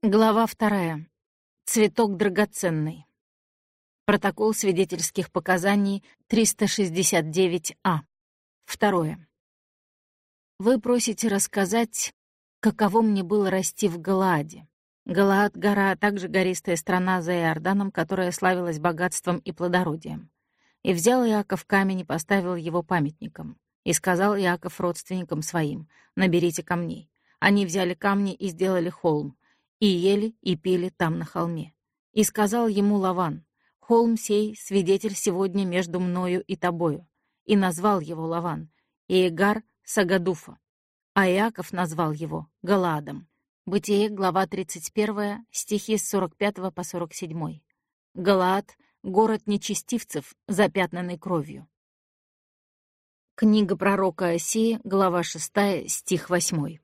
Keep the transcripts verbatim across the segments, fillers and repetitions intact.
Глава вторая. Цветок драгоценный. Протокол свидетельских показаний триста шестьдесят девять А. Второе. Вы просите рассказать, каково мне было расти в Галааде. Галаад — гора, а также гористая страна за Иорданом, которая славилась богатством и плодородием. И взял Иаков камень и поставил его памятником. И сказал Иаков родственникам своим: «Наберите камней». Они взяли камни и сделали холм, и ели, и пили там на холме. И сказал ему Лаван: «Холм сей — свидетель сегодня между мною и тобою». И назвал его Лаван Иегар Сагаduфа, а Иаков назвал его Галаадом. Бытие, глава тридцать первая, стихи с сорок пятого по сорок седьмой. Галаад — город нечестивцев, запятнанный кровью. Книга пророка Осии, глава шестая, стих восьмой.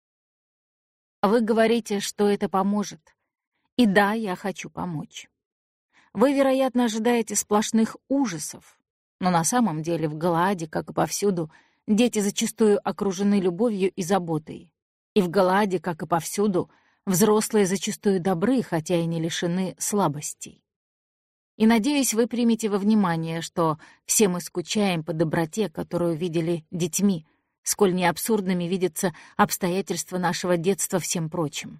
Вы говорите, что это поможет. И да, я хочу помочь. Вы, вероятно, ожидаете сплошных ужасов, но на самом деле в Галааде, как и повсюду, дети зачастую окружены любовью и заботой. И в Галааде, как и повсюду, взрослые зачастую добры, хотя и не лишены слабостей. И, надеюсь, вы примете во внимание, что все мы скучаем по доброте, которую видели детьми, сколь неабсурдными видятся обстоятельства нашего детства всем прочим.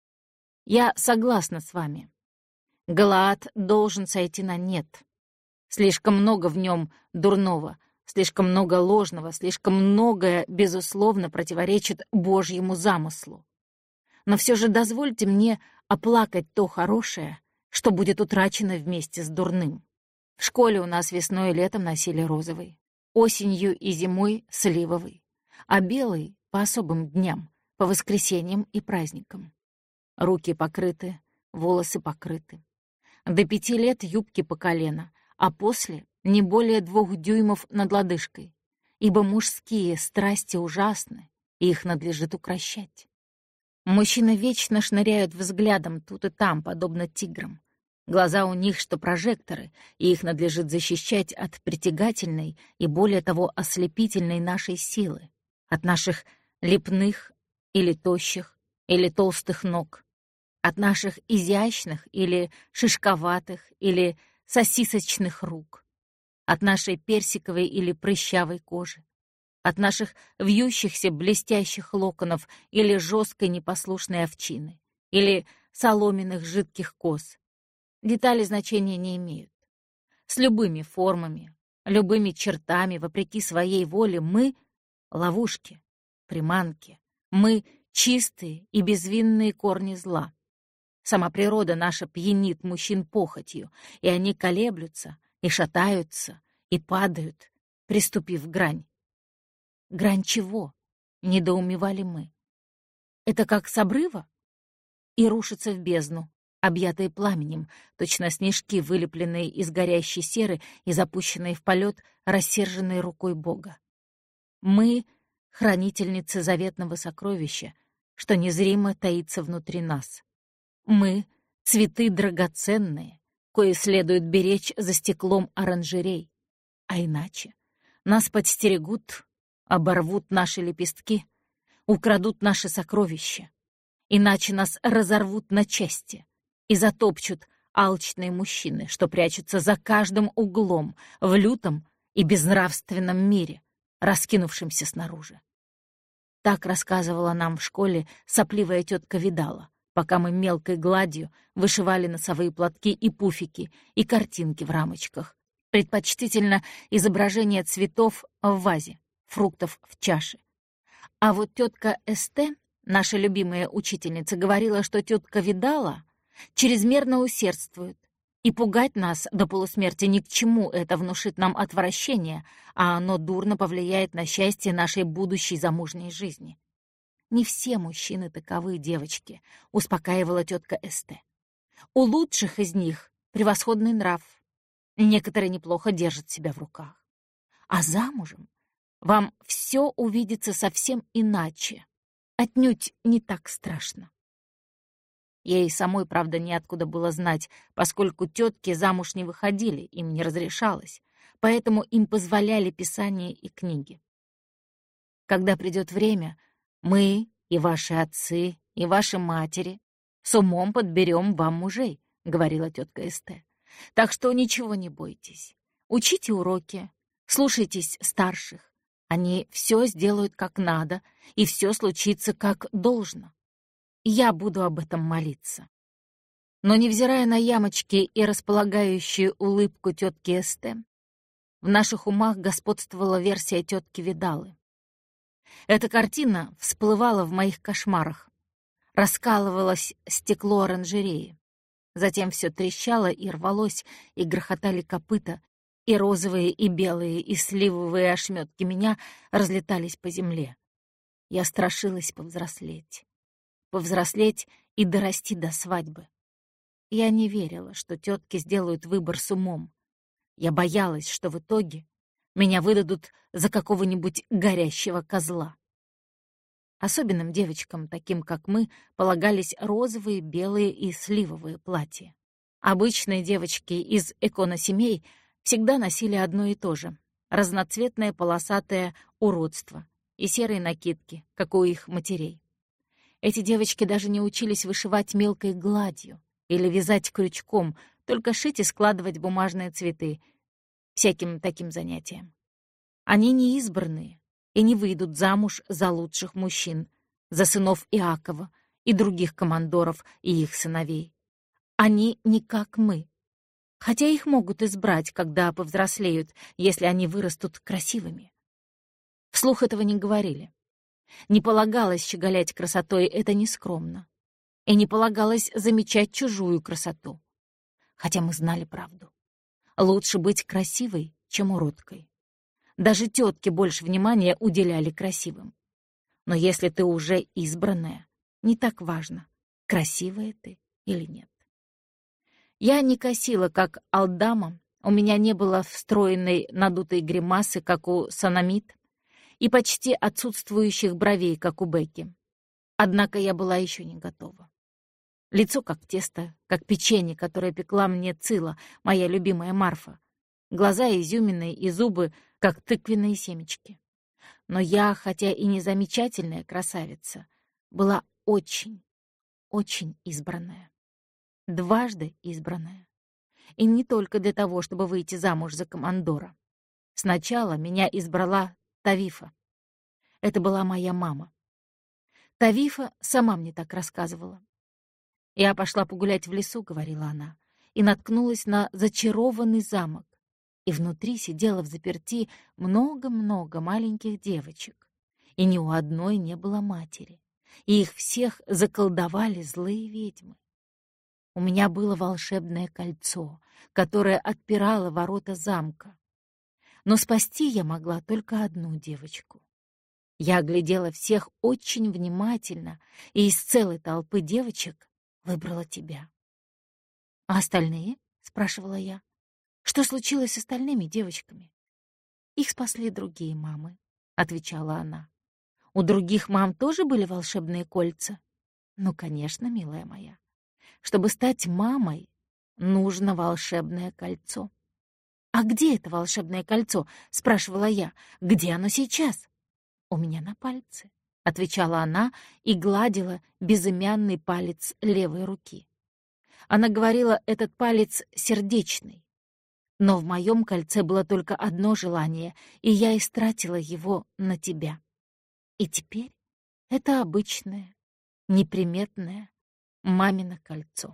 Я согласна с вами. Галаад должен сойти на нет. Слишком много в нем дурного, слишком много ложного, слишком многое, безусловно, противоречит Божьему замыслу. Но все же дозвольте мне оплакать то хорошее, что будет утрачено вместе с дурным. В школе у нас весной и летом носили розовый, осенью и зимой — сливовый, а белый — по особым дням, по воскресеньям и праздникам. Руки покрыты, волосы покрыты. До пяти лет юбки по колено, а после — не более двух дюймов над лодыжкой, ибо мужские страсти ужасны, и их надлежит укрощать. Мужчины вечно шныряют взглядом тут и там, подобно тиграм. Глаза у них, что прожекторы, и их надлежит защищать от притягательной и, более того, ослепительной нашей силы, от наших лепных или тощих, или толстых ног, от наших изящных или шишковатых, или сосисочных рук, от нашей персиковой или прыщавой кожи, от наших вьющихся блестящих локонов или жесткой непослушной овчины, или соломенных жидких кос. Детали значения не имеют. С любыми формами, любыми чертами, вопреки своей воле, мы — ловушки, приманки, мы — чистые и безвинные корни зла. Сама природа наша пьянит мужчин похотью, и они колеблются, и шатаются, и падают, приступив грань. Грань чего? Недоумевали мы. Это как с обрыва? И рушится в бездну, объятые пламенем, точно снежки, вылепленные из горящей серы и запущенные в полет рассерженной рукой Бога. Мы — хранительницы заветного сокровища, что незримо таится внутри нас. Мы — цветы драгоценные, кои следует беречь за стеклом оранжерей. А иначе нас подстерегут, оборвут наши лепестки, украдут наши сокровища. Иначе нас разорвут на части и затопчут алчные мужчины, что прячутся за каждым углом в лютом и безнравственном мире, раскинувшемся снаружи. Так рассказывала нам в школе сопливая тетка Видала, пока мы мелкой гладью вышивали носовые платки и пуфики, и картинки в рамочках, предпочтительно изображение цветов в вазе, фруктов в чаше. А вот тетка Эсте, наша любимая учительница, говорила, что тетка Видала чрезмерно усердствует, и пугать нас до полусмерти ни к чему, это внушит нам отвращение, а оно дурно повлияет на счастье нашей будущей замужней жизни. «Не все мужчины таковы, девочки», — успокаивала тетка Эсте. «У лучших из них превосходный нрав. Некоторые неплохо держат себя в руках. А замужем вам все увидится совсем иначе, отнюдь не так страшно». Ей самой, правда, неоткуда было знать, поскольку тетки замуж не выходили, им не разрешалось, поэтому им позволяли писание и книги. Когда придет время, мы и ваши отцы, и ваши матери С умом подберем вам мужей», — говорила тетка Эсте. «Так что ничего не бойтесь. Учите уроки, слушайтесь старших. Они все сделают как надо, и все случится как должно. Я буду об этом молиться». Но, невзирая на ямочки и располагающую улыбку тетки Эсте, в наших умах господствовала версия тетки Видалы. Эта картина всплывала в моих кошмарах. Раскалывалось стекло оранжереи. Затем все трещало и рвалось, и грохотали копыта, и розовые, и белые, и сливовые ошметки меня разлетались по земле. Я страшилась повзрослеть. Повзрослеть и дорасти до свадьбы. Я не верила, что тетки сделают выбор с умом. Я боялась, что в итоге меня выдадут за какого-нибудь горящего козла. Особенным девочкам, таким как мы, полагались розовые, белые и сливовые платья. Обычные девочки из экономсемей всегда носили одно и то же — разноцветное полосатое уродство и серые накидки, как у их матерей. Эти девочки даже не учились вышивать мелкой гладью или вязать крючком, только шить и складывать бумажные цветы, всяким таким занятиям. Они не избранные и не выйдут замуж за лучших мужчин, за сынов Иакова и других командоров и их сыновей. Они не как мы, хотя их могут избрать, когда повзрослеют, если они вырастут красивыми. Вслух этого не говорили. Не полагалось щеголять красотой, это нескромно. И не полагалось замечать чужую красоту. Хотя мы знали правду. Лучше быть красивой, чем уродкой. Даже тетки больше внимания уделяли красивым. Но если ты уже избранная, не так важно, красивая ты или нет. Я не косила, как Алдама, у меня не было встроенной надутой гримасы, как у Санамит, и почти отсутствующих бровей, как у Бекки. Однако я была еще не готова. Лицо как тесто, как печенье, которое пекла мне Цила, моя любимая Марфа. Глаза изюминные и зубы, как тыквенные семечки. Но я, хотя и не замечательная красавица, была очень, очень избранная. Дважды избранная. И не только для того, чтобы выйти замуж за командора. Сначала меня избрала Тавифа. Это была моя мама. Тавифа сама мне так рассказывала. «Я пошла погулять в лесу», — говорила она, и наткнулась на зачарованный замок. И внутри сидело взаперти много-много маленьких девочек. И ни у одной не было матери. И их всех заколдовали злые ведьмы. У меня было волшебное кольцо, которое отпирало ворота замка. Но спасти я могла только одну девочку. Я оглядела всех очень внимательно и из целой толпы девочек выбрала тебя. «А остальные?» — спрашивала я. «Что случилось с остальными девочками?» «Их спасли другие мамы», — отвечала она. «У других мам тоже были волшебные кольца?» «Ну, конечно, милая моя. Чтобы стать мамой, нужно волшебное кольцо». «А где это волшебное кольцо?» — спрашивала я. «Где оно сейчас?» «У меня на пальце», — отвечала она и гладила безымянный палец левой руки. Она говорила, этот палец сердечный. Но в моем кольце было только одно желание, и я истратила его на тебя. И теперь это обычное, неприметное мамино кольцо.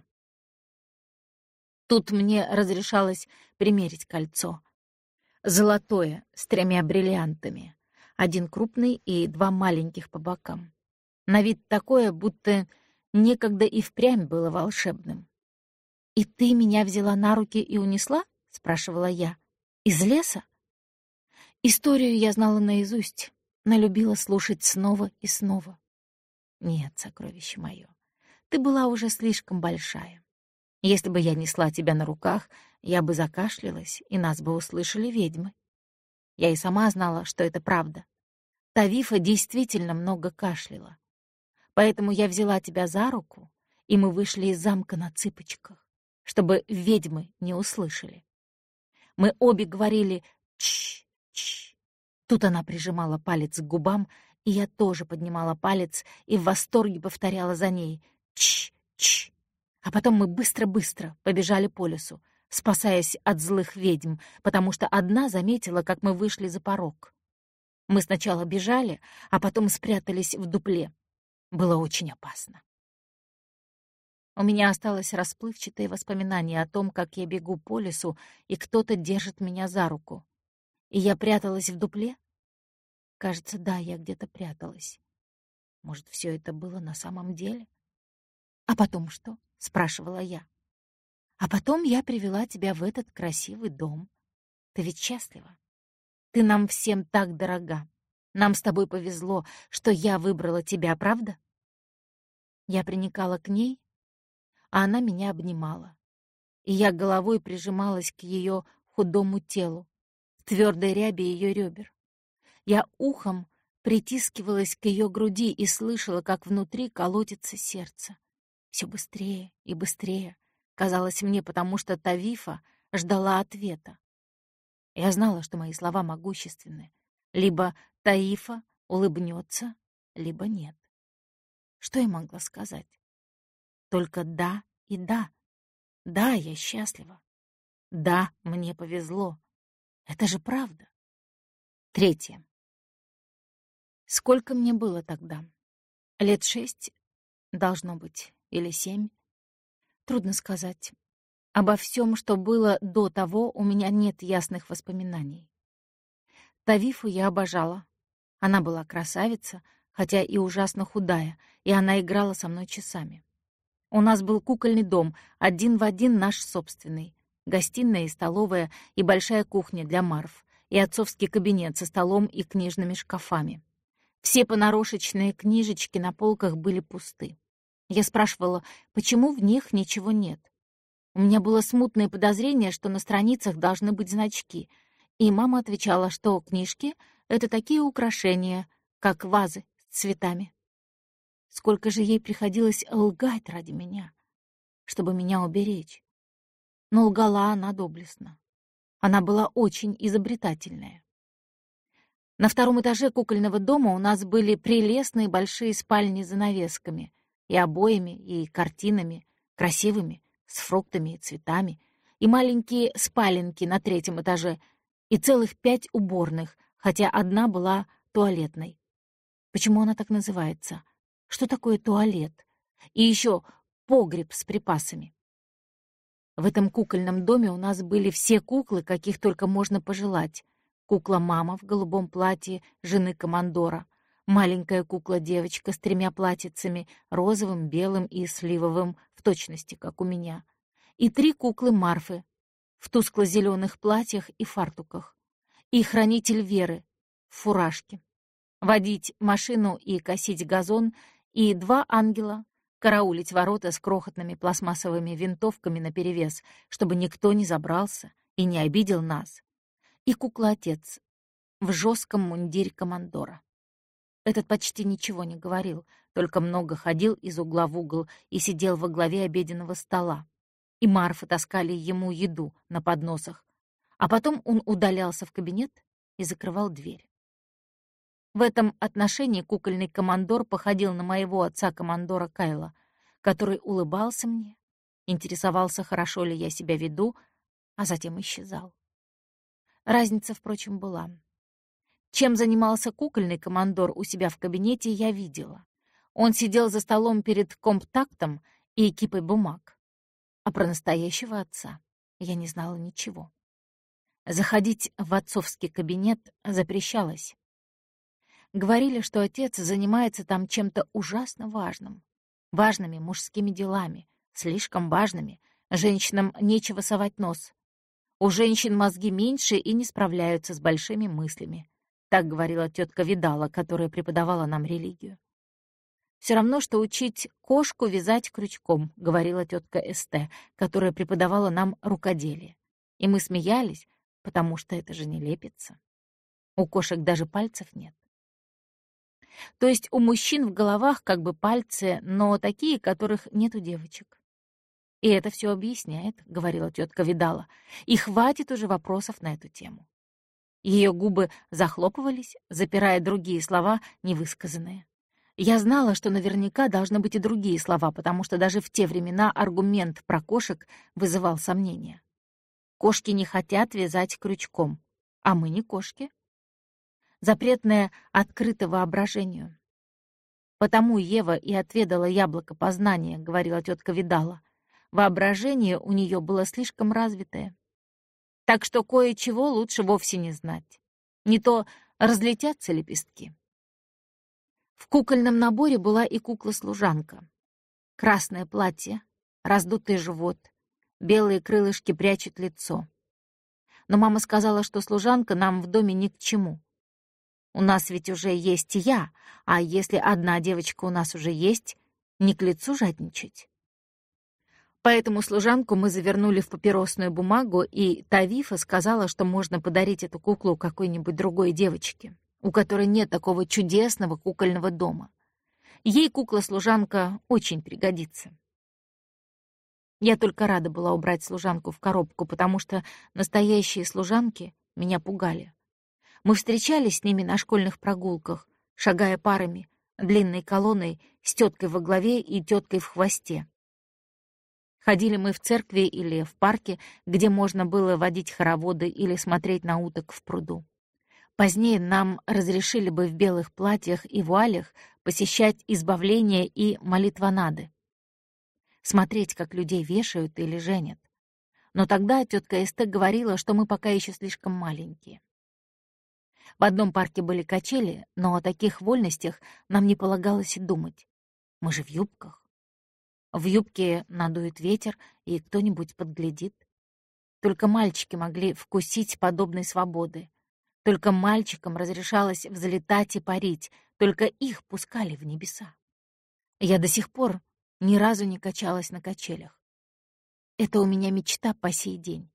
Тут мне разрешалось примерить кольцо. Золотое, с тремя бриллиантами. Один крупный и два маленьких по бокам. На вид такое, будто некогда и впрямь было волшебным. «И ты меня взяла на руки и унесла?» — спрашивала я. «Из леса?» Историю я знала наизусть, но любила слушать снова и снова. «Нет, сокровище мое, ты была уже слишком большая. Если бы я несла тебя на руках, я бы закашлялась, и нас бы услышали ведьмы». Я и сама знала, что это правда. Тавифа действительно много кашляла. Поэтому я взяла тебя за руку, и мы вышли из замка на цыпочках, чтобы ведьмы не услышали. Мы обе говорили «чш-чш». Тут она прижимала палец к губам, и я тоже поднимала палец и в восторге повторяла за ней «чш-чш». потом мы быстро-быстро побежали по лесу, спасаясь от злых ведьм, потому что одна заметила, как мы вышли за порог. Мы сначала бежали, а потом спрятались в дупле. Было очень опасно. У меня осталось расплывчатое воспоминание о том, как я бегу по лесу, и кто-то держит меня за руку. И я пряталась в дупле? Кажется, да, я где-то пряталась. Может, все это было на самом деле? «А потом что?» — спрашивала я. «А потом я привела тебя в этот красивый дом. Ты ведь счастлива? Ты нам всем так дорога. Нам с тобой повезло, что я выбрала тебя, правда?» Я приникала к ней, а она меня обнимала. И я головой прижималась к ее худому телу, в твердой рябе ее ребер. Я ухом притискивалась к ее груди и слышала, как внутри колотится сердце. Все быстрее и быстрее, казалось мне, потому что Тавифа ждала ответа. Я знала, что мои слова могущественны. Либо Таифа улыбнется, либо нет. Что я могла сказать? Только да и да. Да, я счастлива. Да, мне повезло. Это же правда. Третье. Сколько мне было тогда? Лет шесть, должно быть, или семь. Трудно сказать. Обо всем, что было до того, у меня нет ясных воспоминаний. Тавифу я обожала. Она была красавица, хотя и ужасно худая, и она играла со мной часами. У нас был кукольный дом, один в один наш собственный. Гостиная и столовая, и большая кухня для Марф, и отцовский кабинет со столом и книжными шкафами. Все понарошечные книжечки на полках были пусты. Я спрашивала, почему в них ничего нет. У меня было смутное подозрение, что на страницах должны быть значки, и мама отвечала, что книжки — это такие украшения, как вазы с цветами. Сколько же ей приходилось лгать ради меня, чтобы меня уберечь. Но лгала она доблестно. Она была очень изобретательная. На втором этаже кукольного дома у нас были прелестные большие спальни с занавесками, и обоями, и картинами, красивыми, с фруктами и цветами, и маленькие спаленки на третьем этаже, и целых пять уборных, хотя одна была туалетной. Почему она так называется? Что такое туалет? И еще погреб с припасами. В этом кукольном доме у нас были все куклы, каких только можно пожелать. Кукла-мама в голубом платье жены командора, маленькая кукла-девочка с тремя платьицами, розовым, белым и сливовым, в точности, как у меня, и три куклы Марфы в тускло-зеленых платьях и фартуках, и хранитель Веры в фуражке, водить машину и косить газон, и два ангела караулить ворота с крохотными пластмассовыми винтовками наперевес, чтобы никто не забрался и не обидел нас, и кукла-отец в жестком мундире командора. Этот почти ничего не говорил, только много ходил из угла в угол и сидел во главе обеденного стола. И Марфы таскали ему еду на подносах, а потом он удалялся в кабинет и закрывал дверь. В этом отношении кукольный командор походил на моего отца-командора Кайла, который улыбался мне, интересовался, хорошо ли я себя веду, а затем исчезал. Разница, впрочем, была. Чем занимался кукольный командор у себя в кабинете, я видела. Он сидел за столом перед комптактом и кипой бумаг. А про настоящего отца я не знала ничего. Заходить в отцовский кабинет запрещалось. Говорили, что отец занимается там чем-то ужасно важным, важными мужскими делами, слишком важными. Женщинам нечего совать нос. У женщин мозги меньше и не справляются с большими мыслями. Так говорила тетка Видала, которая преподавала нам религию. «Все равно, что учить кошку вязать крючком», — говорила тетка Эсте, которая преподавала нам рукоделие. И мы смеялись, потому что это же не лепится. У кошек даже пальцев нет. То есть у мужчин в головах как бы пальцы, но такие, которых нет у девочек. «И это все объясняет», — говорила тетка Видала, «и хватит уже вопросов на эту тему». Ее губы захлопывались, запирая другие слова, невысказанные. Я знала, что наверняка должны быть и другие слова, потому что даже в те времена аргумент про кошек вызывал сомнения. Кошки не хотят вязать крючком, а мы не кошки. Запретное открыто воображению. «Потому Ева и отведала яблоко познания», — говорила тетка Видала. Воображение у нее было слишком развитое. Так что кое-чего лучше вовсе не знать. Не то разлетятся лепестки. В кукольном наборе была и кукла-служанка. Красное платье, раздутый живот, белые крылышки прячут лицо. Но мама сказала, что служанка нам в доме ни к чему. У нас ведь уже есть я, а если одна девочка у нас уже есть, не к лицу жадничать. Поэтому служанку мы завернули в папиросную бумагу, и Тавифа сказала, что можно подарить эту куклу какой-нибудь другой девочке, у которой нет такого чудесного кукольного дома. Ей кукла-служанка очень пригодится. Я только рада была убрать служанку в коробку, потому что настоящие служанки меня пугали. Мы встречались с ними на школьных прогулках, шагая парами, длинной колонной, с теткой во главе и теткой в хвосте. Ходили мы в церкви или в парке, где можно было водить хороводы или смотреть на уток в пруду. Позднее нам разрешили бы в белых платьях и вуалях посещать избавления и молитвонады, смотреть, как людей вешают или женят. Но тогда тетка Эсте говорила, что мы пока еще слишком маленькие. В одном парке были качели, но о таких вольностях нам не полагалось и думать. Мы же в юбках. В юбке надует ветер, и кто-нибудь подглядит. Только мальчики могли вкусить подобной свободы. Только мальчикам разрешалось взлетать и парить, только их пускали в небеса. Я до сих пор ни разу не качалась на качелях. Это у меня мечта по сей день.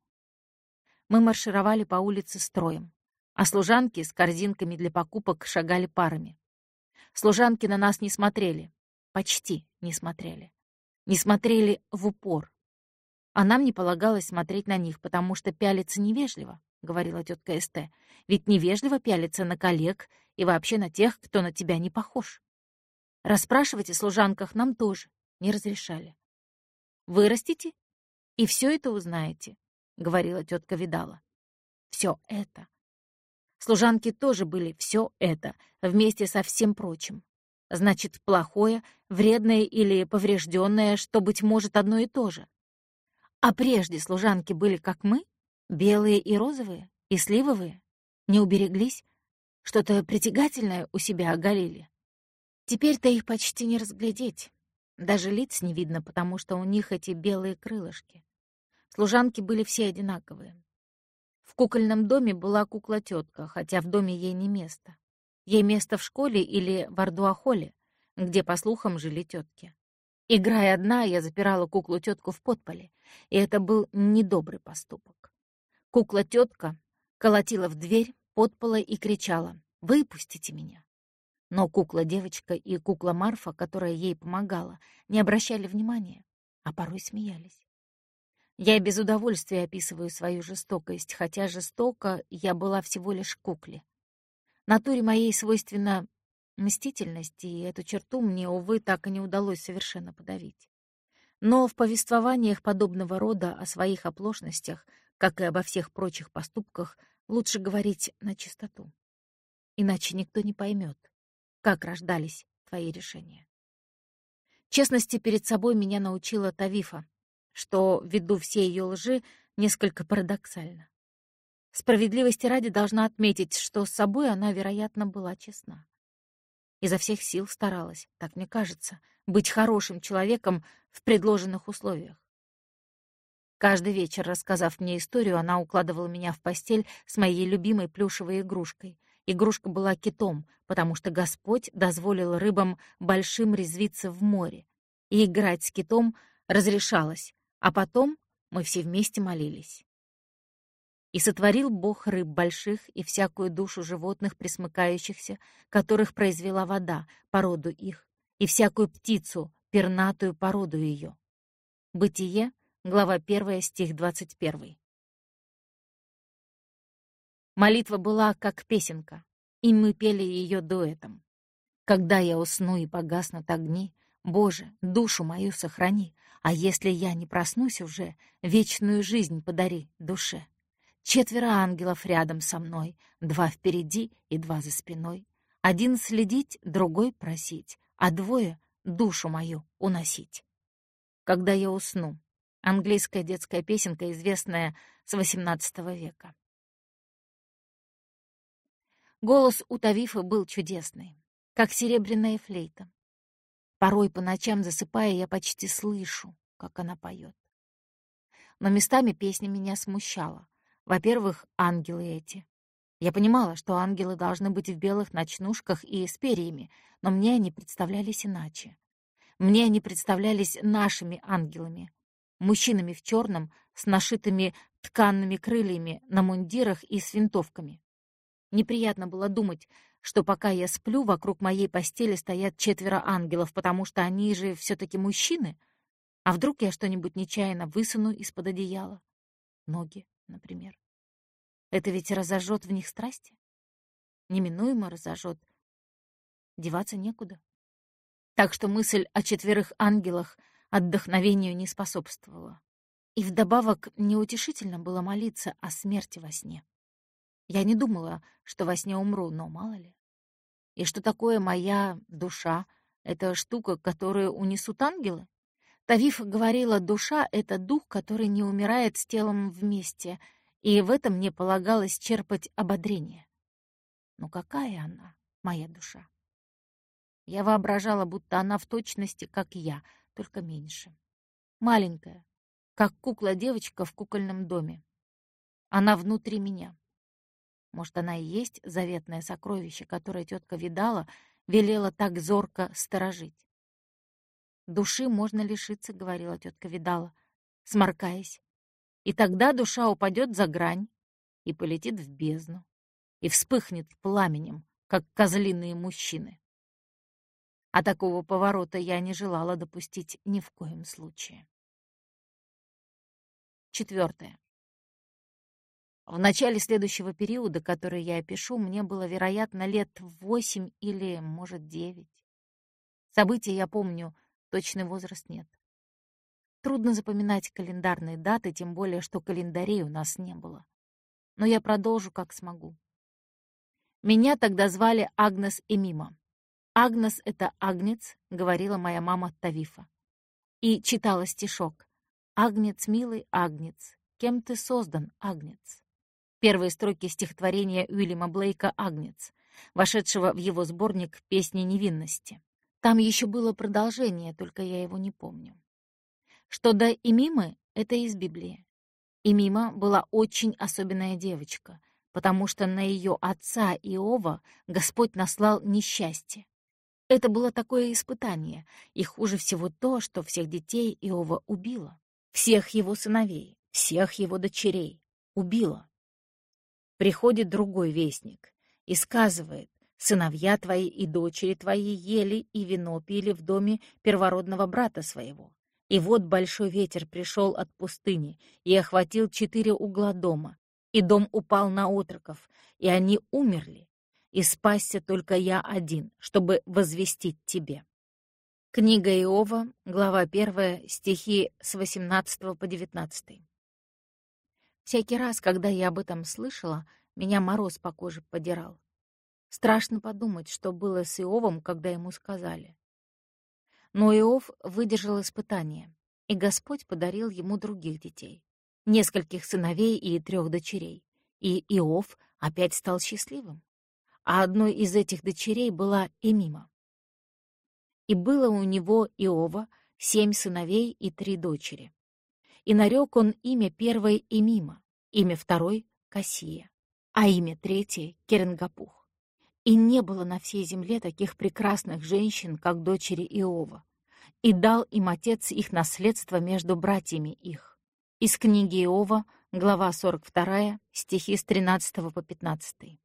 Мы маршировали по улице строем, а служанки с корзинками для покупок шагали парами. Служанки на нас не смотрели, почти не смотрели. Не смотрели в упор. А нам не полагалось смотреть на них, потому что пялиться невежливо, — говорила тетка Эсте. Ведь невежливо пялиться на коллег и вообще на тех, кто на тебя не похож. Расспрашивать о служанках нам тоже не разрешали. Вырастите, и все это узнаете, — говорила тетка Видала. Все это. Служанки тоже были все это, вместе со всем прочим. Значит, плохое, вредное или поврежденное, что, быть может, одно и то же. А прежде служанки были как мы, белые и розовые, и сливовые, не убереглись, что-то притягательное у себя оголили. Теперь-то их почти не разглядеть, даже лиц не видно, потому что у них эти белые крылышки. Служанки были все одинаковые. В кукольном доме была кукла-тетка, хотя в доме ей не место. Ей место в школе или в Ардуахоле, где, по слухам, жили тетки. Играя одна, я запирала куклу-тетку в подполе, и это был недобрый поступок. Кукла-тетка колотила в дверь подпола и кричала: «Выпустите меня!» Но кукла-девочка и кукла-Марфа, которая ей помогала, не обращали внимания, а порой смеялись. Я без удовольствия описываю свою жестокость, хотя жестоко я была всего лишь кукле. Натуре моей свойственна мстительность, и эту черту мне, увы, так и не удалось совершенно подавить. Но в повествованиях подобного рода о своих оплошностях, как и обо всех прочих поступках, лучше говорить начистоту. Иначе никто не поймет, как рождались твои решения. Честности перед собой меня научила Тавифа, что, ввиду всей ее лжи, несколько парадоксально. Справедливости ради должна отметить, что с собой она, вероятно, была честна. Изо всех сил старалась, так мне кажется, быть хорошим человеком в предложенных условиях. Каждый вечер, рассказав мне историю, она укладывала меня в постель с моей любимой плюшевой игрушкой. Игрушка была китом, потому что Господь дозволил рыбам большим резвиться в море, и играть с китом разрешалось, а потом мы все вместе молились. «И сотворил Бог рыб больших и всякую душу животных пресмыкающихся, которых произвела вода, породу их, и всякую птицу, пернатую породу ее». Бытие, глава первая, стих двадцать первый. Молитва была как песенка, и мы пели ее дуэтом. Когда я усну и погаснут огни, Боже, душу мою сохрани, а если я не проснусь уже, вечную жизнь подари душе. Четверо ангелов рядом со мной, два впереди и два за спиной. Один следить, другой просить, а двое — душу мою уносить. Когда я усну. Английская детская песенка, известная с восемнадцатого века. Голос у Тавифы был чудесный, как серебряная флейта. Порой по ночам, засыпая, я почти слышу, как она поет. Но местами песня меня смущала. Во-первых, ангелы эти. Я понимала, что ангелы должны быть в белых ночнушках и с перьями, но мне они представлялись иначе. Мне они представлялись нашими ангелами, мужчинами в черном, с нашитыми тканными крыльями на мундирах и с винтовками. Неприятно было думать, что пока я сплю, вокруг моей постели стоят четверо ангелов, потому что они же все-таки мужчины. А вдруг я что-нибудь нечаянно высуну из-под одеяла? Ноги, например. Это ведь разожжет в них страсти? Неминуемо разожжет. Деваться некуда. Так что мысль о четверых ангелах отдохновению не способствовала. И вдобавок неутешительно было молиться о смерти во сне. Я не думала, что во сне умру, но мало ли. И что такое моя душа? Это штука, которую унесут ангелы? Тавифа говорила, душа — это дух, который не умирает с телом вместе, и в этом мне полагалось черпать ободрение. Но какая она, моя душа? Я воображала, будто она в точности, как я, только меньше. Маленькая, как кукла-девочка в кукольном доме. Она внутри меня. Может, она и есть заветное сокровище, которое тетка Видала велела так зорко сторожить. «Души можно лишиться», — говорила тетка Видала, сморкаясь. «И тогда душа упадет за грань и полетит в бездну, и вспыхнет пламенем, как козлиные мужчины». А такого поворота я не желала допустить ни в коем случае. Четвертое. В начале следующего периода, который я опишу, мне было, вероятно, лет восемь или, может, девять. События я помню, точный возраст нет. Трудно запоминать календарные даты, тем более, что календарей у нас не было. Но я продолжу, как смогу. Меня тогда звали Агнес Эмима. «Агнес — это агнец», — говорила моя мама Тавифа. И читала стишок. «Агнец, милый агнец, кем ты создан, агнец?» Первые строки стихотворения Уильяма Блейка «Агнец», вошедшего в его сборник «Песни невинности». Там еще было продолжение, только я его не помню. Что до Эмимы, это из Библии. Эмима была очень особенная девочка, потому что на ее отца Иова Господь наслал несчастье. Это было такое испытание, и хуже всего то, что всех детей Иова убило. Всех его сыновей, всех его дочерей убило. Приходит другой вестник и сказывает: сыновья твои и дочери твои ели и вино пили в доме первородного брата своего. И вот большой ветер пришел от пустыни и охватил четыре угла дома, и дом упал на отроков, и они умерли, и спасся только я один, чтобы возвестить тебе». Книга Иова, глава первая, стихи с восемнадцатого по девятнадцатый. Всякий раз, когда я об этом слышала, меня мороз по коже подирал. Страшно подумать, что было с Иовом, когда ему сказали. Но Иов выдержал испытание, и Господь подарил ему других детей, нескольких сыновей и трех дочерей. И Иов опять стал счастливым. А одной из этих дочерей была Эмима. И было у него Иова семь сыновей и три дочери. И нарек он имя первой Эмима, имя второй — Кассия, а имя третьей — Керенгапух. И не было на всей земле таких прекрасных женщин, как дочери Иова. И дал им отец их наследство между братьями их. Из книги Иова, глава сорок вторая, стихи с тринадцатого по пятнадцатый.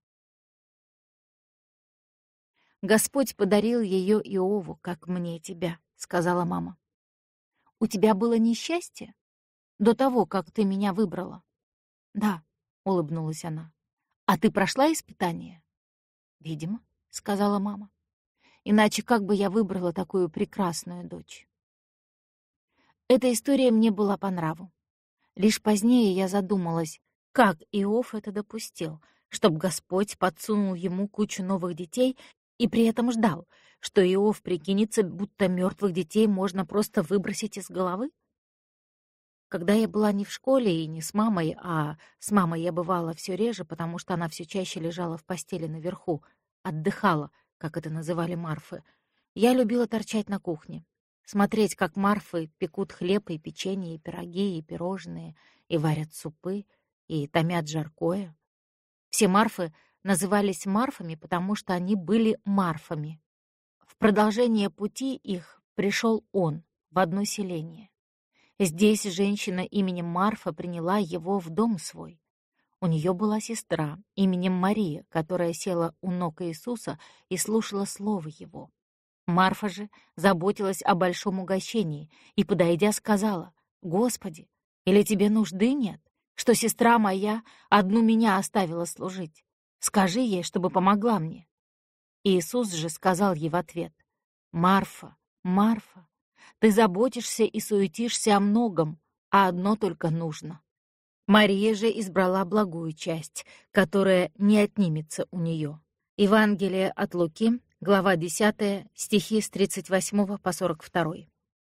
«Господь подарил ее Иову, как мне тебя», — сказала мама. «У тебя было несчастье до того, как ты меня выбрала?» «Да», — улыбнулась она. «А ты прошла испытание?» «Видимо», — сказала мама. Иначе как бы я выбрала такую прекрасную дочь? Эта история мне была по нраву. Лишь позднее я задумалась, как Иов это допустил, чтобы Господь подсунул ему кучу новых детей и при этом ждал, что Иов прикинется, будто мертвых детей можно просто выбросить из головы? Когда я была не в школе и не с мамой, а с мамой я бывала все реже, потому что она все чаще лежала в постели наверху, отдыхала, как это называли Марфы, я любила торчать на кухне, смотреть, как Марфы пекут хлеб и печенье, и пироги, и пирожные, и варят супы, и томят жаркое. Все Марфы назывались Марфами, потому что они были Марфами. В продолжение пути их пришел он в одно селение. Здесь женщина именем Марфа приняла его в дом свой. У нее была сестра именем Мария, которая села у ног Иисуса и слушала слово его. Марфа же заботилась о большом угощении и, подойдя, сказала: «Господи, или тебе нужды нет, что сестра моя одну меня оставила служить? Скажи ей, чтобы помогла мне». Иисус же сказал ей в ответ: «Марфа, Марфа, ты заботишься и суетишься о многом, а одно только нужно». Мария же избрала благую часть, которая не отнимется у нее. Евангелие от Луки, глава десятая, стихи с тридцать восьмого по сорок второй.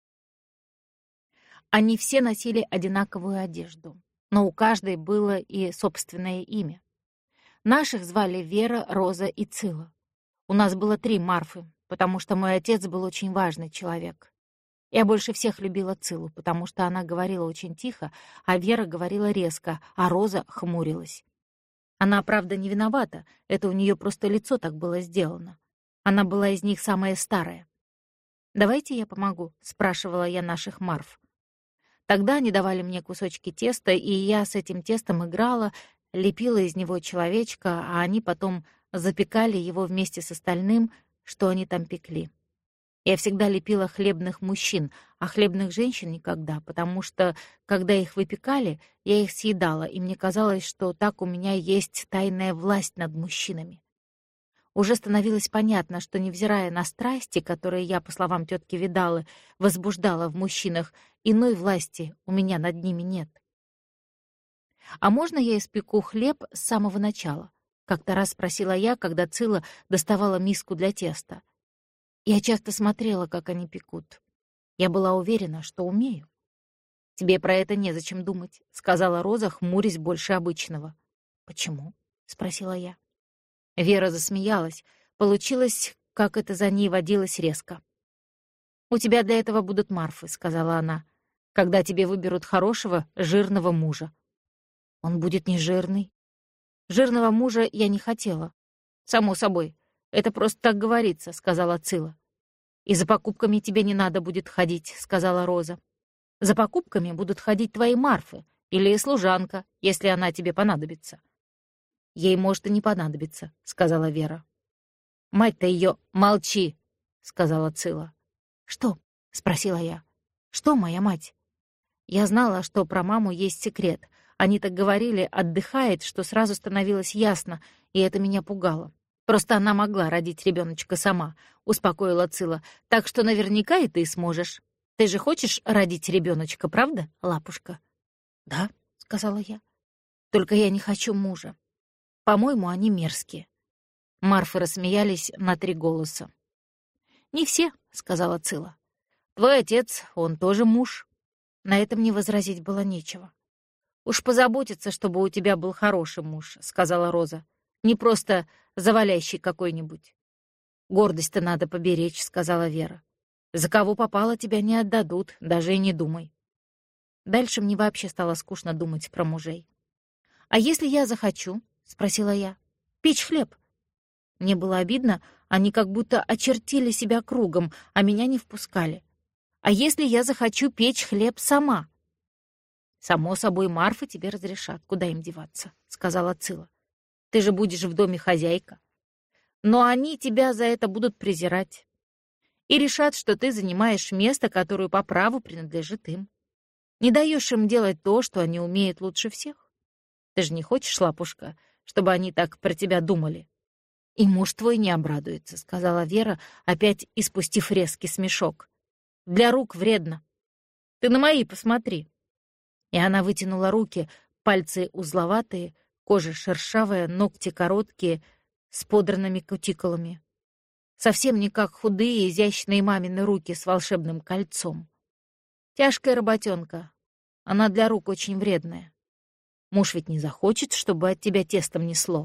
Они все носили одинаковую одежду, но у каждой было и собственное имя. Наших звали Вера, Роза и Цила. У нас было три Марфы, потому что мой отец был очень важный человек. Я больше всех любила Цилу, потому что она говорила очень тихо, а Вера говорила резко, а Роза хмурилась. Она, правда, не виновата, это у нее просто лицо так было сделано. Она была из них самая старая. «Давайте я помогу?» — спрашивала я наших Марф. Тогда они давали мне кусочки теста, и я с этим тестом играла, лепила из него человечка, а они потом запекали его вместе с остальным, что они там пекли. Я всегда лепила хлебных мужчин, а хлебных женщин никогда, потому что, когда их выпекали, я их съедала, и мне казалось, что так у меня есть тайная власть над мужчинами. Уже становилось понятно, что, невзирая на страсти, которые я, по словам тетки Видалы, возбуждала в мужчинах, иной власти у меня над ними нет. «А можно я испеку хлеб с самого начала?» — как-то раз спросила я, когда Цила доставала миску для теста. Я часто смотрела, как они пекут. Я была уверена, что умею. «Тебе про это незачем думать», — сказала Роза, хмурясь больше обычного. «Почему?» — спросила я. Вера засмеялась. Получилось, как это за ней водилось, резко. «У тебя для этого будут Марфы», — сказала она, «когда тебе выберут хорошего, жирного мужа». «Он будет не жирный». «Жирного мужа я не хотела». «Само собой. Это просто так говорится», — сказала Цила. «И за покупками тебе не надо будет ходить», — сказала Роза. «За покупками будут ходить твои Марфы или служанка, если она тебе понадобится». «Ей, может, и не понадобится», — сказала Вера. «Мать-то ее молчи», — сказала Цила. «Что?» — спросила я. «Что моя мать?» Я знала, что про маму есть секрет. Они так говорили, отдыхает, что сразу становилось ясно, и это меня пугало. Просто она могла родить ребеночка сама, успокоила Цила. Так что наверняка и ты сможешь. Ты же хочешь родить ребеночка, правда, лапушка? Да, сказала я. Только я не хочу мужа. По-моему, они мерзкие. Марфы рассмеялись на три голоса. Не все, сказала Цила. Твой отец, он тоже муж. На это мне возразить было нечего. Уж позаботиться, чтобы у тебя был хороший муж, сказала Роза. Не просто завалящий какой-нибудь. «Гордость-то надо поберечь», — сказала Вера. «За кого попало, тебя не отдадут, даже и не думай». Дальше мне вообще стало скучно думать про мужей. «А если я захочу?» — спросила я. «Печь хлеб». Мне было обидно, они как будто очертили себя кругом, а меня не впускали. «А если я захочу печь хлеб сама?» «Само собой, Марфа тебе разрешат, куда им деваться», — сказала Цила. «Ты же будешь в доме хозяйка. Но они тебя за это будут презирать и решат, что ты занимаешь место, которое по праву принадлежит им. Не даешь им делать то, что они умеют лучше всех. Ты же не хочешь, лапушка, чтобы они так про тебя думали?» «И муж твой не обрадуется», — сказала Вера, опять испустив резкий смешок. «Для рук вредно. Ты на мои посмотри». И она вытянула руки, пальцы узловатые, кожа шершавая, ногти короткие, с подранными кутикулами. Совсем не как худые, изящные мамины руки с волшебным кольцом. Тяжкая работенка. Она для рук очень вредная. Муж ведь не захочет, чтобы от тебя тестом несло.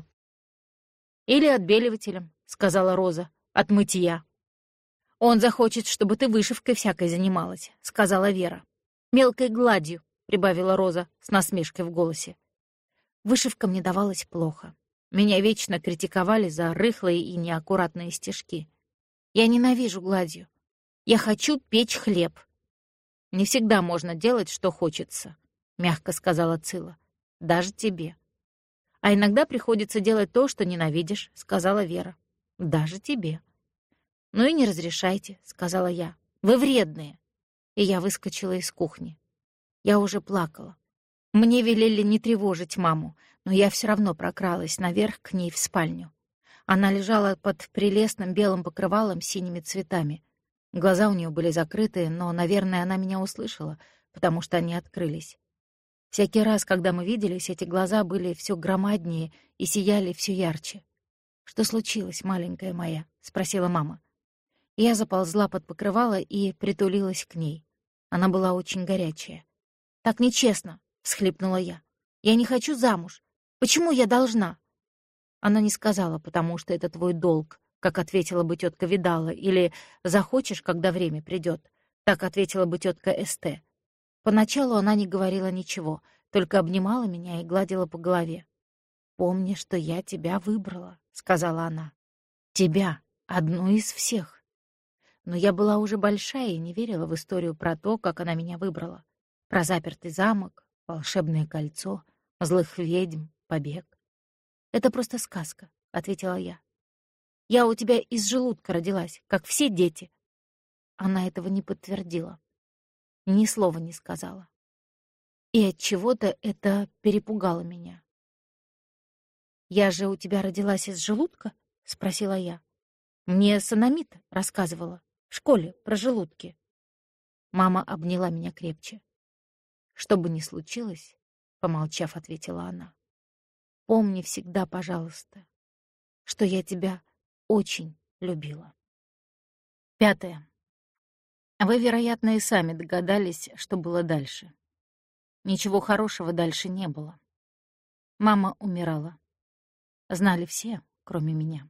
«Или отбеливателем», — сказала Роза, — «от мытья». «Он захочет, чтобы ты вышивкой всякой занималась», — сказала Вера. «Мелкой гладью», — прибавила Роза с насмешкой в голосе. Вышивка мне давалась плохо. Меня вечно критиковали за рыхлые и неаккуратные стежки. Я ненавижу гладью. Я хочу печь хлеб. «Не всегда можно делать, что хочется», — мягко сказала Цила. «Даже тебе». «А иногда приходится делать то, что ненавидишь», — сказала Вера. «Даже тебе». «Ну и не разрешайте», — сказала я. «Вы вредные». И я выскочила из кухни. Я уже плакала. Мне велели не тревожить маму, но я все равно прокралась наверх к ней в спальню. Она лежала под прелестным белым покрывалом с синими цветами. Глаза у нее были закрыты, но, наверное, она меня услышала, потому что они открылись. Всякий раз, когда мы виделись, эти глаза были все громаднее и сияли все ярче. «Что случилось, маленькая моя?» — спросила мама. Я заползла под покрывало и притулилась к ней. Она была очень горячая. «Так нечестно!» — всхлипнула я. «Я не хочу замуж. Почему я должна?» Она не сказала, потому что это твой долг, как ответила бы тетка Видала, или «захочешь, когда время придет», так ответила бы тетка Эсте. Поначалу она не говорила ничего, только обнимала меня и гладила по голове. «Помни, что я тебя выбрала», — сказала она. «Тебя, одну из всех». Но я была уже большая и не верила в историю про то, как она меня выбрала. Про запертый замок, волшебное кольцо, злых ведьм, побег. «Это просто сказка», — ответила я. «Я у тебя из желудка родилась, как все дети». Она этого не подтвердила. Ни слова не сказала. И от чего-то это перепугало меня. «Я же у тебя родилась из желудка?» — спросила я. «Мне Санамит рассказывала в школе про желудки». Мама обняла меня крепче. «Что бы ни случилось», — помолчав, ответила она, — «помни всегда, пожалуйста, что я тебя очень любила». Пятое. Вы, вероятно, и сами догадались, что было дальше. Ничего хорошего дальше не было. Мама умирала. Знали все, кроме меня.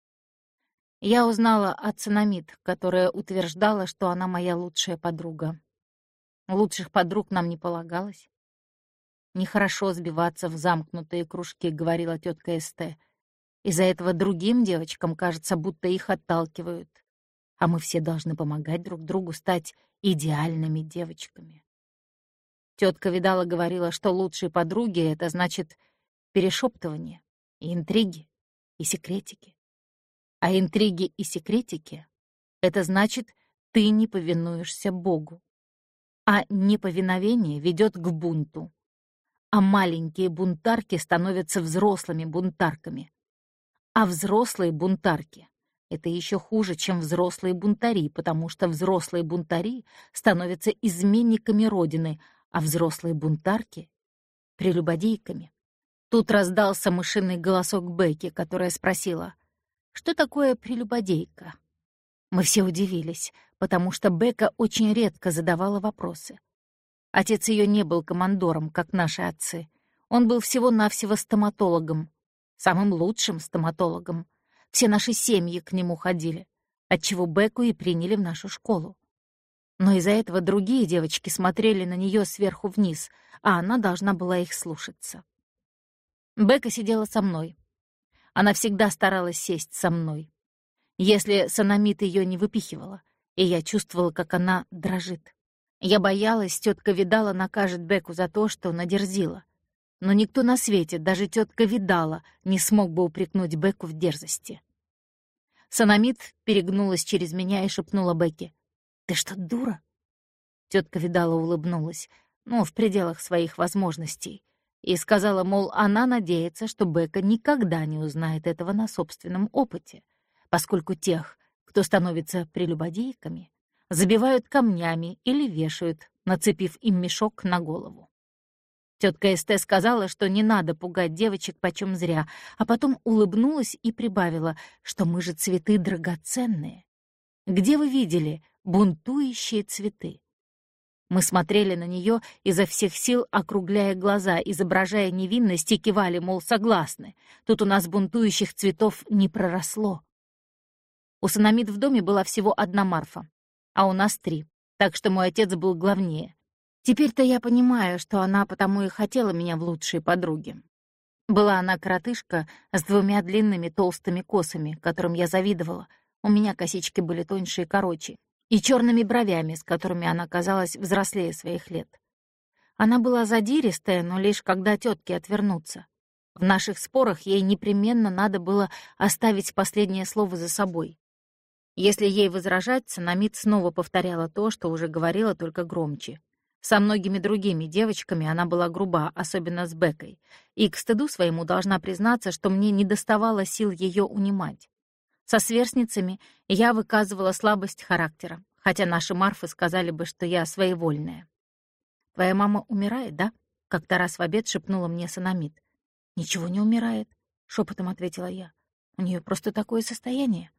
Я узнала от Санамит, которая утверждала, что она моя лучшая подруга. Лучших подруг нам не полагалось. «Нехорошо сбиваться в замкнутые кружки», — говорила тетка Эсте. «Из-за этого другим девочкам кажется, будто их отталкивают. А мы все должны помогать друг другу стать идеальными девочками». Тетка Видала говорила, что лучшие подруги — это значит перешептывание, и интриги, и секретики. А интриги и секретики — это значит, ты не повинуешься Богу. А неповиновение ведет к бунту. А маленькие бунтарки становятся взрослыми бунтарками. А взрослые бунтарки — это еще хуже, чем взрослые бунтари, потому что взрослые бунтари становятся изменниками Родины, а взрослые бунтарки — прелюбодейками. Тут раздался мышиный голосок Бекки, которая спросила, что такое прелюбодейка. Мы все удивились, потому что Бекка очень редко задавала вопросы. Отец ее не был командором, как наши отцы. Он был всего-навсего стоматологом, самым лучшим стоматологом. Все наши семьи к нему ходили, отчего Бекку и приняли в нашу школу. Но из-за этого другие девочки смотрели на нее сверху вниз, а она должна была их слушаться. Бекка сидела со мной. Она всегда старалась сесть со мной. Если Санамит ее не выпихивала, и я чувствовала, как она дрожит. Я боялась, тетка Видала накажет Бекку за то, что надерзила. Но никто на свете, даже тетка Видала, не смог бы упрекнуть Бекку в дерзости. Санамит перегнулась через меня и шепнула Бекке: «Ты что, дура?» Тетка Видала улыбнулась, ну, в пределах своих возможностей. и сказала, мол, она надеется, что Бека никогда не узнает этого на собственном опыте, поскольку тех, кто становится прелюбодейками, забивают камнями или вешают, нацепив им мешок на голову. Тетка Эсте сказала, что не надо пугать девочек почем зря, а потом улыбнулась и прибавила, что мы же цветы драгоценные. Где вы видели бунтующие цветы? Мы смотрели на нее изо всех сил, округляя глаза, изображая невинность, и кивали, мол, согласны. Тут у нас бунтующих цветов не проросло. У Санамид в доме была всего одна Марфа, а у нас три, так что мой отец был главнее. Теперь-то я понимаю, что она потому и хотела меня в лучшие подруги. Была она коротышка с двумя длинными толстыми косами, которым я завидовала. У меня косички были тоньше и короче, и черными бровями, с которыми она казалась взрослее своих лет. Она была задиристая, но лишь когда тетки отвернутся. В наших спорах ей непременно надо было оставить последнее слово за собой. Если ей возражать, Санамид снова повторяла то, что уже говорила, только громче. Со многими другими девочками она была груба, особенно с Бекой, и к стыду своему должна признаться, что мне недоставало сил ее унимать. Со сверстницами я выказывала слабость характера, хотя наши Марфы сказали бы, что я своевольная. «Твоя мама умирает, да?» — как-то раз в обед шепнула мне Санамид. «Ничего не умирает», — шепотом ответила я. «У нее просто такое состояние».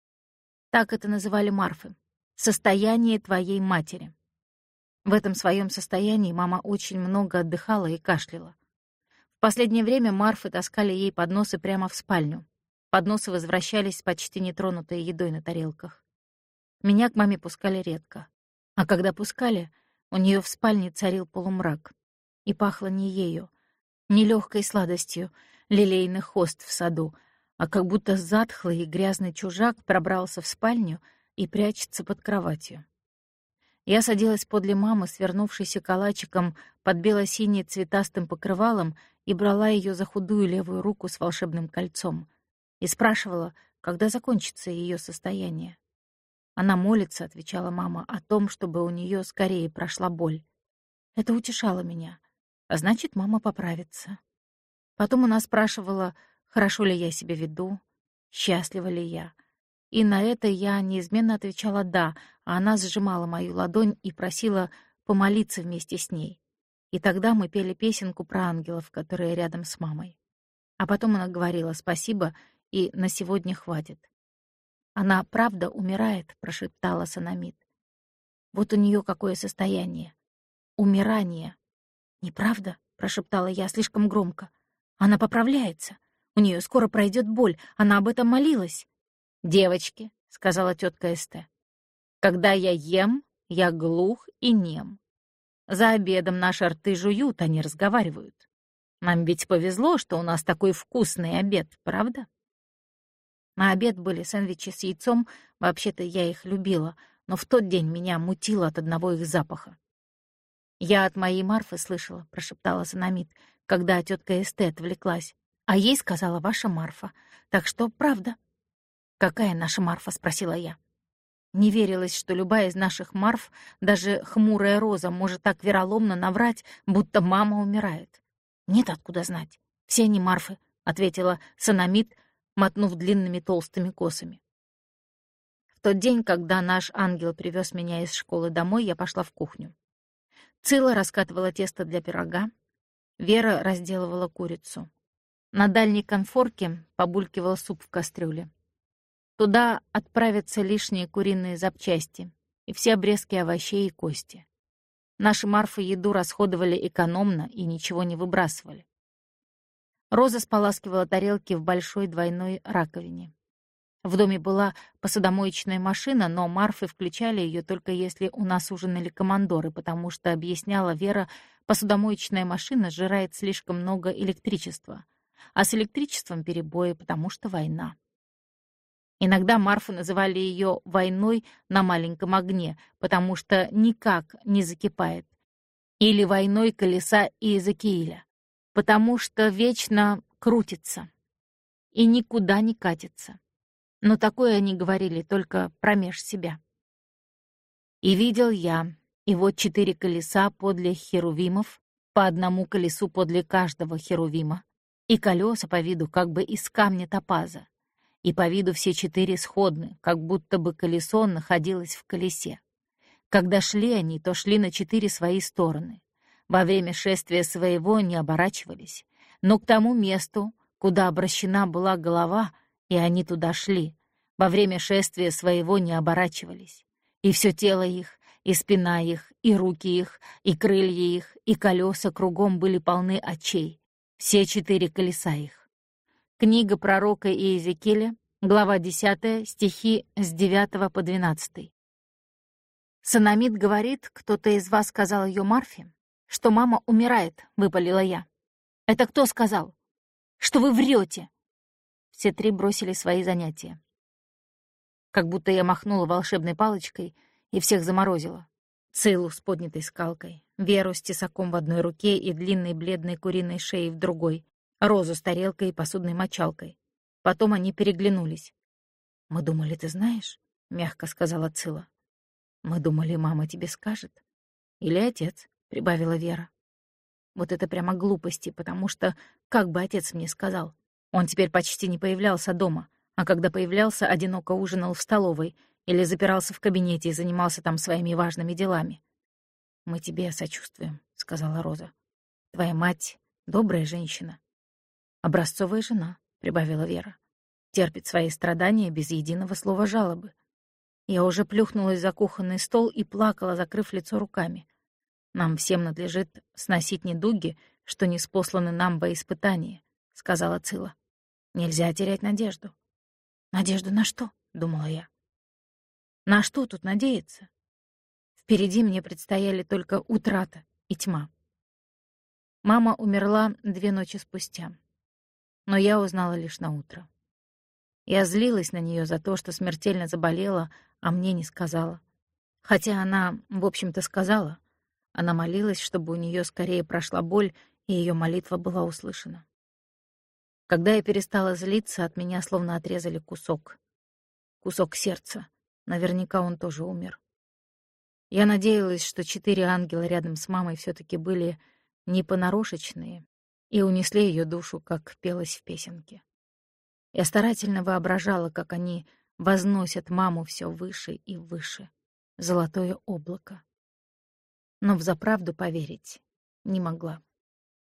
Так это называли Марфы. «Состояние твоей матери». В этом своем состоянии мама очень много отдыхала и кашляла. В последнее время Марфы таскали ей подносы прямо в спальню. Подносы возвращались с почти нетронутой едой на тарелках. Меня к маме пускали редко. А когда пускали, у нее в спальне царил полумрак. И пахло не ею, не легкой сладостью лилейных хост в саду, а как будто затхлый и грязный чужак пробрался в спальню и прячется под кроватью. Я садилась подле мамы, свернувшейся калачиком под бело-сине цветастым покрывалом, и брала ее за худую левую руку с волшебным кольцом и спрашивала, когда закончится ее состояние. «Она молится», — отвечала мама, — «о том, чтобы у нее скорее прошла боль». Это утешало меня, а значит, мама поправится. Потом она спрашивала, хорошо ли я себя веду, счастлива ли я. И на это я неизменно отвечала «да», а она сжимала мою ладонь и просила помолиться вместе с ней. И тогда мы пели песенку про ангелов, которые рядом с мамой. А потом она говорила «спасибо» и «на сегодня хватит». «Она правда умирает», — прошептала Санамид. «Вот у нее какое состояние. Умирание». «Неправда?» — прошептала я слишком громко. «Она поправляется. У нее скоро пройдет боль. Она об этом молилась». «Девочки», — сказала тетка Эсте, — «когда я ем, я глух и нем. За обедом наши рты жуют, а не разговаривают. Нам ведь повезло, что у нас такой вкусный обед, правда?» На обед были сэндвичи с яйцом, вообще-то я их любила, но в тот день меня мутило от одного их запаха. «Я от моей Марфы слышала», — прошептала Санамид, когда тетка Эсте отвлеклась. «А ей сказала ваша Марфа, так что правда». «Какая наша Марфа?» — спросила я. Не верилось, что любая из наших Марф, даже хмурая Роза, может так вероломно наврать, будто мама умирает. «Нет, откуда знать. Все они Марфы», — ответила Санамид, мотнув длинными толстыми косами. В тот день, когда наш ангел привез меня из школы домой, я пошла в кухню. Цила раскатывала тесто для пирога, Вера разделывала курицу. На дальней конфорке побулькивал суп в кастрюле. Туда отправятся лишние куриные запчасти и все обрезки овощей и кости. Наши Марфы еду расходовали экономно и ничего не выбрасывали. Роза споласкивала тарелки в большой двойной раковине. В доме была посудомоечная машина, но Марфы включали ее только если у нас ужинали командоры, потому что, объясняла Вера, посудомоечная машина сжирает слишком много электричества, а с электричеством перебои, потому что война. Иногда Марфы называли ее «войной на маленьком огне», потому что никак не закипает, или «войной колеса Иезекииля», потому что вечно крутится и никуда не катится. Но такое они говорили только промеж себя. «И видел я, и вот четыре колеса подле херувимов, по одному колесу подле каждого херувима, и колеса по виду как бы из камня топаза, и по виду все четыре сходны, как будто бы колесо находилось в колесе. Когда шли они, то шли на четыре свои стороны. Во время шествия своего не оборачивались, но к тому месту, куда обращена была голова, и они туда шли, во время шествия своего не оборачивались. И все тело их, и спина их, и руки их, и крылья их, и колеса кругом были полны очей, все четыре колеса их. Книга пророка Иезекииля, глава десятая, стихи с девятого по двенадцатый. «Санамид говорит, кто-то из вас сказал ее Марфе, что мама умирает», — выпалила я. «Это кто сказал? Что вы врете?» Все три бросили свои занятия. Как будто я махнула волшебной палочкой и всех заморозила. Цилу с поднятой скалкой, Веру с тесаком в одной руке и длинной бледной куриной шеей в другой, Розу с тарелкой и посудной мочалкой. Потом они переглянулись. «Мы думали, ты знаешь?» — мягко сказала Цила. «Мы думали, мама тебе скажет. Или отец», — прибавила Вера. Вот это прямо глупости, потому что как бы отец мне сказал? Он теперь почти не появлялся дома, а когда появлялся, одиноко ужинал в столовой или запирался в кабинете и занимался там своими важными делами. «Мы тебе сочувствуем», — сказала Роза. «Твоя мать — добрая женщина». «Образцовая жена», — прибавила Вера. «Терпит свои страдания без единого слова жалобы». Я уже плюхнулась за кухонный стол и плакала, закрыв лицо руками. «Нам всем надлежит сносить недуги, что ниспосланы нам во испытание», — сказала Цила. «Нельзя терять надежду». «Надежду на что?» — думала я. «На что тут надеяться?» Впереди мне предстояли только утрата и тьма. Мама умерла две ночи спустя, но я узнала лишь на утро. Я злилась на нее за то, что смертельно заболела, а мне не сказала. Хотя она, в общем-то, сказала. Она молилась, чтобы у нее скорее прошла боль, и ее молитва была услышана. Когда я перестала злиться, от меня словно отрезали кусок. Кусок сердца. Наверняка он тоже умер. Я надеялась, что четыре ангела рядом с мамой все-таки были не понарошечные и унесли ее душу, как пелось в песенке. Я старательно воображала, как они возносят маму все выше и выше, золотое облако. Но взаправду поверить не могла.